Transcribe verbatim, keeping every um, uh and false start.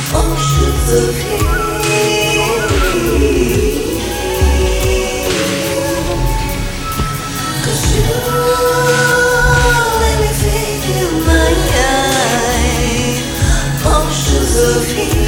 oceans of heat. 'Cause you let me take in my eye, oceans of heat.